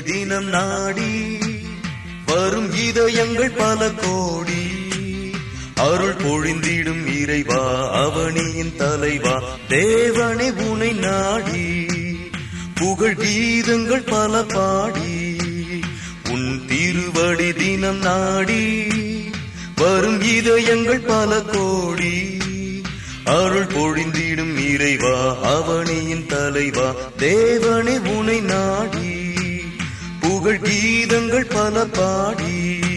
தினம் நாடி வரும் இதயங்கள் பல கோடி அருள் பொழிந்திடும் இறைவா அவனியின் தலைவா தேவனை உனை நாடி புகழ் கீதங்கள் பல பாடி உன் திருவடி தினம் நாடி வரும் இதயங்கள் பல கோடி அருள் பொழிந்திடும் இறைவா அவனியின் தலைவா தேவனை உனை நாடி புகழ் கீதங்கள் பல பாடி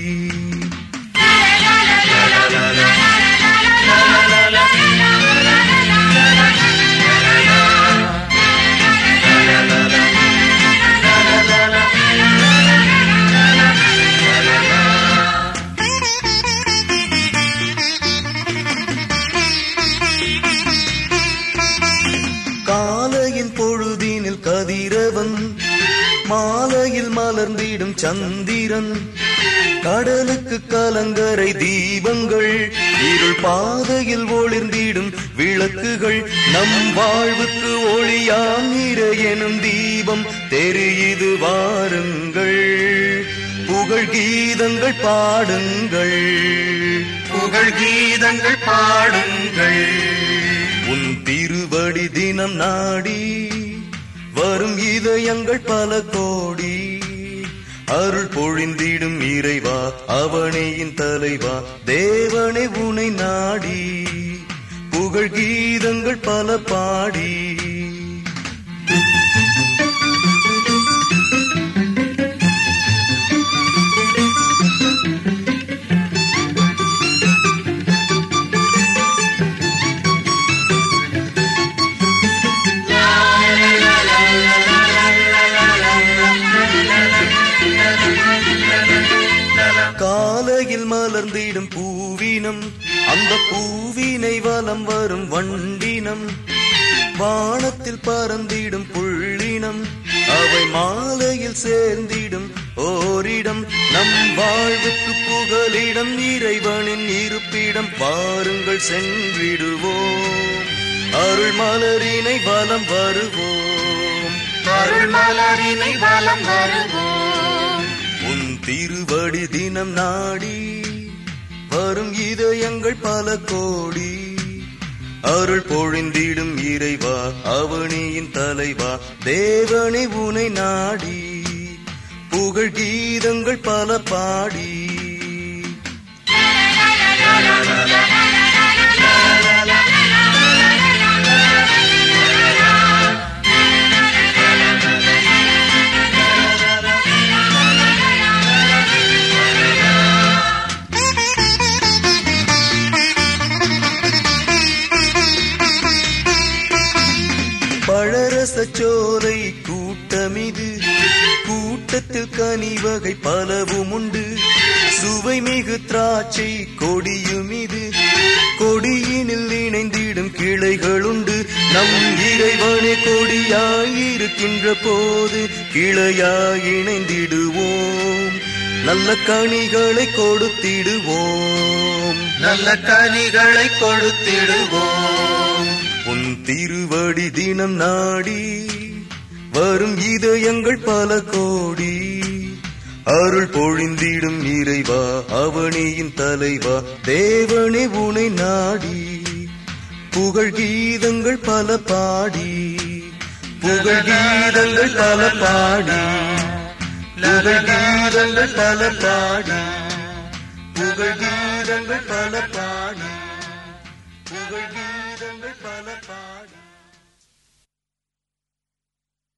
காலையின் பொழுதினில் கதிரவன் மாலையில் மலர்ந்திடும் சந்திரன் கடலுக்கு கலங்கரை தீபங்கள் இருள் பாதையில் ஒளிர்ந்திடும் விளக்குகள் நம் வாழ்வுக்கு ஒளியாம் எனும் தீபம் தெரியுது வாருங்கள் புகழ் கீதங்கள் பாடுங்கள் புகழ் கீதங்கள் பாடுங்கள் உன் திருவடி தினம் நாடி வரும் இதயங்கள் பல கோடி அருள் பொழிந்திடும் இறைவா அவனியின் தலைவா தேவனை உனை நாடி புகழ் கீதங்கள் பல பாடி காலையில் மலர்ந்திடும் பூவினம் அந்த பூவினை வலம் வரும் வண்டினம் வானத்தில் பறந்திடும் புள்ளினம் அவை மாலையில் சேர்ந்திடும் ஓரிடம் நம் வாழ்வுக்கு புகலிடம் இறைவனின் இருப்பிடம் வாருங்கள் சென்றிடுவோம் அருள் மலரினை வலம் வருவோம் அருள் மலரினை வலம் வருவோம் உன் திருவடி தினம் நாடி வரும் இதயங்கள் பல கோடி அருள் பொழிந்திடும் இறைவா அவனியின் தலைவா தேவனை உனை நாடி புகழ் கீதங்கள் பல பாடி பழரசச்சோலை கூட்டமிது கூட்டத்தில் கனிவகை பலவும் உண்டு சுவை மிகு திராட்சை கொடியுமிது கொடியினில் இணைந்திடும் கிளைகளுண்டு நம் இறைவனே கொடியாயிருக்கின்ற போது கிளையாய் இணைந்திடுவோம் நல்ல கனிகளை கொடுத்திடுவோம் நல்ல கனிகளை கொடுத்திடுவோம் உன் திருவடி தினம் நாடி வரும் இதயங்கள் பல கோடி அருள் பொழிந்திடும் இறைவா அவனியின் தலைவா தேவனை உனை நாடி புகழ் கீதங்கள் பல பாடி புகழ் கீதங்கள் பல பாடி புகழ் கீதங்கள் பல பாடி புகழ் கீதங்கள் பல பாடி புகழ் கீதங்கள்